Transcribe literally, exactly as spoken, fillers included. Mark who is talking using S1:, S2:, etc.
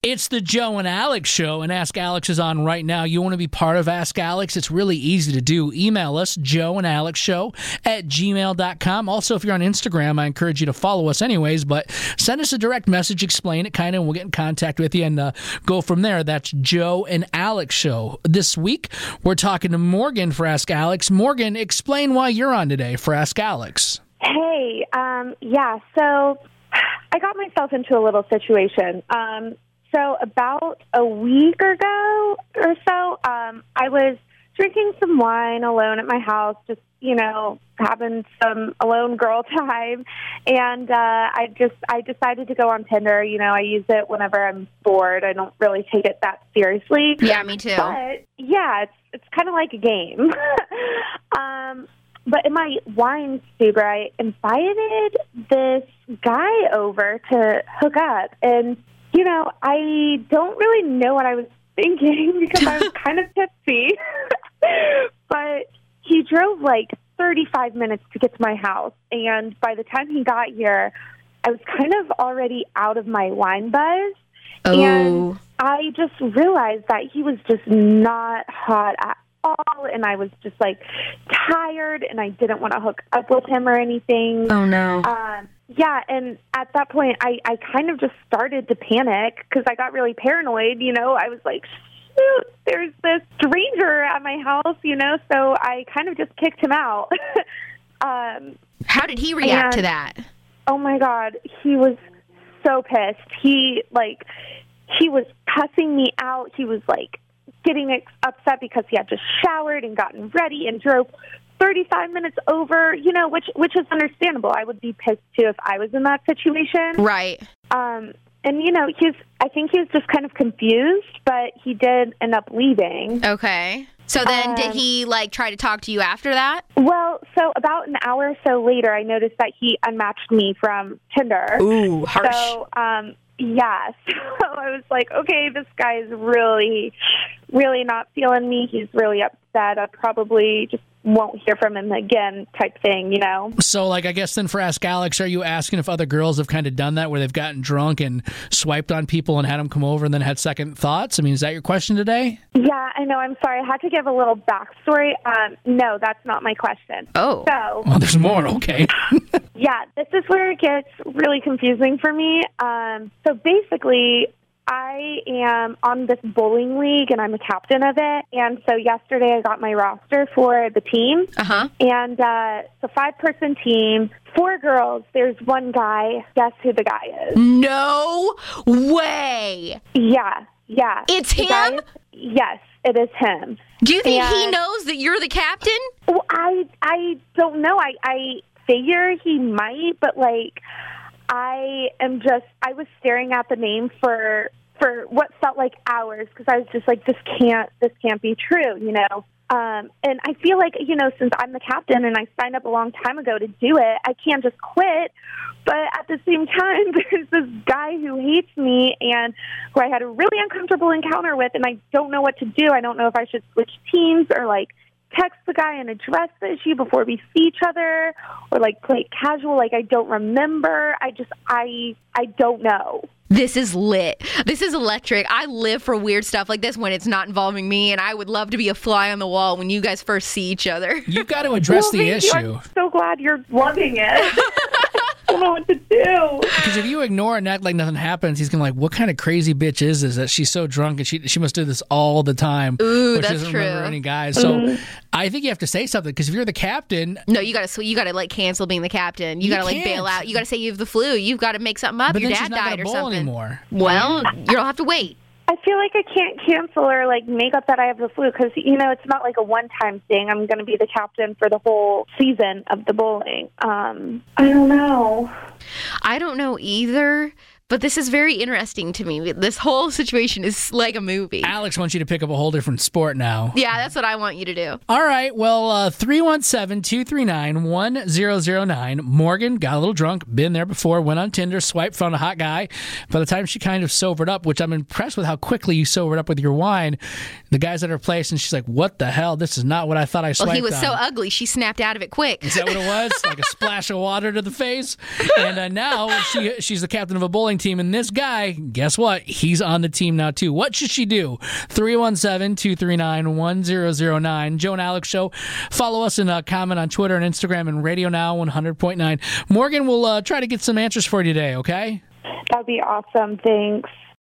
S1: It's the Joe and Alex Show, and Ask Alex is on right now. You want to be part of Ask Alex? It's really easy to do. Email us, Joe and Alex Show at gmail dot com. Also, if you're on Instagram, I encourage you to follow us anyways, but send us a direct message, explain it kind of, and we'll get in contact with you and uh, go from there. That's Joe and Alex Show. This week, we're talking to Morgan for Ask Alex. Morgan, explain why you're on today for Ask Alex.
S2: Hey, um, yeah, so I got myself into a little situation. Um, so about a week ago or so, um, I was drinking some wine alone at my house, just, you know, having some alone girl time. And uh, I just, I decided to go on Tinder. You know, I use it whenever I'm bored. I don't really take it that seriously.
S3: Yeah, me too.
S2: But, yeah, it's, it's kind of like a game. um But in my wine stupor, I invited this guy over to hook up. And, you know, I don't really know what I was thinking because I was kind of tipsy. But he drove like thirty-five minutes to get to my house. And by the time he got here, I was kind of already out of my wine buzz.
S3: Oh.
S2: And I just realized that he was just not hot at all, and I was just like tired, and I didn't want to hook up with him or anything.
S3: Oh no.
S2: Um, yeah, and at that point, I, I kind of just started to panic because I got really paranoid. You know, I was like, shoot, there's this stranger at my house. You know, so I kind of just kicked him out. um,
S3: How did he react
S2: and,
S3: to that?
S2: Oh my God, he was so pissed. He like he was cussing me out. He was like getting upset because he had just showered and gotten ready and drove thirty-five minutes over, you know, which which is understandable. I would be pissed, too, if I was in that situation.
S3: Right.
S2: Um, and, you know, he's, I think he was just kind of confused, but he did end up leaving.
S3: Okay. So then
S2: Um,
S3: did he, like, try to talk to you after that?
S2: Well, so about an hour or so later, I noticed that he unmatched me from Tinder.
S3: Ooh, harsh.
S2: So, um, yeah, so I was like, okay, this guy's really, really not feeling me. He's really upset. I probably just won't hear from him again type thing, you know?
S1: So, like, I guess then for Ask Alex, are you asking if other girls have kind of done that where they've gotten drunk and swiped on people and had them come over and then had second thoughts? I mean, is that your question today?
S2: Yeah, I know. I'm sorry. I had to give a little backstory. Um, no, that's not my question.
S3: Oh.
S2: So,
S1: Well, there's more. Okay.
S2: yeah, this is where it gets really confusing for me. Um, so basically, I am on this bowling league, and I'm a captain of it. And so yesterday I got my roster for the team.
S3: Uh-huh.
S2: And uh, it's a five-person team, four girls. There's one guy. Guess who the guy is?
S3: No way.
S2: Yeah, yeah.
S3: It's
S2: The
S3: him?
S2: guy- yes, it is him.
S3: Do you think he
S2: And-
S3: knows that you're the captain?
S2: Well, I I don't know. I, I figure he might, but, like, I am just, I was staring at the name for for what felt like hours because I was just like, this can't, this can't be true, you know? Um, and I feel like, you know, since I'm the captain and I signed up a long time ago to do it, I can't just quit. But at the same time, there's this guy who hates me and who I had a really uncomfortable encounter with, and I don't know what to do. I don't know if I should switch teams or, like, text the guy and address the issue before we see each other or, like, play it casual. Like, I don't remember. I just, I, I don't know.
S3: This is lit. This is electric. I live for weird stuff like this when it's not involving me, and I would love to be a fly on the wall when you guys first see each other.
S1: You've got to address
S2: Well,
S1: the
S2: thank you.
S1: issue.
S2: I'm so glad you're loving it. I don't know what to do.
S1: Because if you ignore and act like nothing happens, he's going to like, what kind of crazy bitch is this that she's so drunk and she she must do this all the time.
S3: Ooh,
S1: but
S3: that's
S1: she doesn't remember
S3: true.
S1: any guys. So I think you have to say something because if you're the captain,
S3: No, you gotta you gotta like cancel being the captain. You,
S1: You
S3: gotta like bail
S1: can't.
S3: out. You gotta say you have the flu. You've got to make something up.
S1: but
S3: Your
S1: then
S3: dad
S1: she's not
S3: died
S1: going to
S3: or
S1: bowl
S3: something.
S1: anymore.
S3: Well, you'll have to wait.
S2: I feel like I can't cancel or, like, make up that I have the flu because, you know, it's not like a one-time thing. I'm going to be the captain for the whole season of the bowling. Um, I don't know.
S3: I don't know either, but this is very interesting to me. This whole situation is like a movie.
S1: Alex wants you to pick up a whole different sport now.
S3: Yeah, that's what I want you to do.
S1: All right. Well, uh, three one seven, two three nine, one zero zero nine. Morgan got a little drunk, been there before, went on Tinder, swiped, found a hot guy. By the time she kind of sobered up, which I'm impressed with how quickly you sobered up with your wine, the guy's at her place, and she's like, what the hell? This is not what I thought I swiped
S3: Well, he was
S1: on.
S3: so ugly, she snapped out of it quick.
S1: Is that what it was? Like a splash of water to the face? And uh, now she she's the captain of a bowling wrestling team, and this guy, guess what? He's on the team now, too. What should she do? three one seven, two three nine, one zero zero nine. Joe and Alex Show. Follow us and uh, comment on Twitter and Instagram and Radio Now one hundred point nine. Morgan will uh, try to get some answers for you today, okay?
S2: That'd be awesome. Thanks.